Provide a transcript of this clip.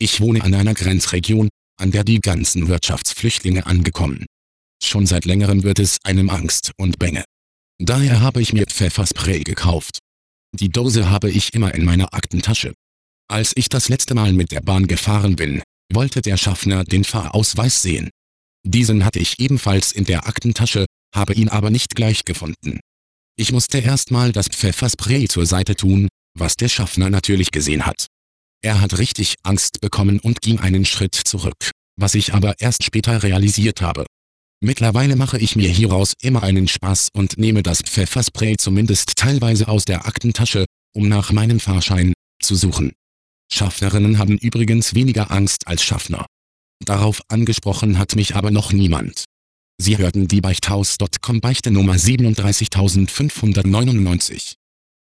Ich wohne an einer Grenzregion, an der die ganzen Wirtschaftsflüchtlinge angekommen. Schon seit längerem wird es einem Angst und Bange. Daher habe ich mir Pfefferspray gekauft. Die Dose habe ich immer in meiner Aktentasche. Als ich das letzte Mal mit der Bahn gefahren bin, wollte der Schaffner den Fahrausweis sehen. Diesen hatte ich ebenfalls in der Aktentasche, habe ihn aber nicht gleich gefunden. Ich musste erstmal das Pfefferspray zur Seite tun, was der Schaffner natürlich gesehen hat. Er hat richtig Angst bekommen und ging einen Schritt zurück, was ich aber erst später realisiert habe. Mittlerweile mache ich mir hieraus immer einen Spaß und nehme das Pfefferspray zumindest teilweise aus der Aktentasche, um nach meinem Fahrschein zu suchen. Schaffnerinnen haben übrigens weniger Angst als Schaffner. Darauf angesprochen hat mich aber noch niemand. Sie hörten die Beichthaus.com Beichte Nummer 37599.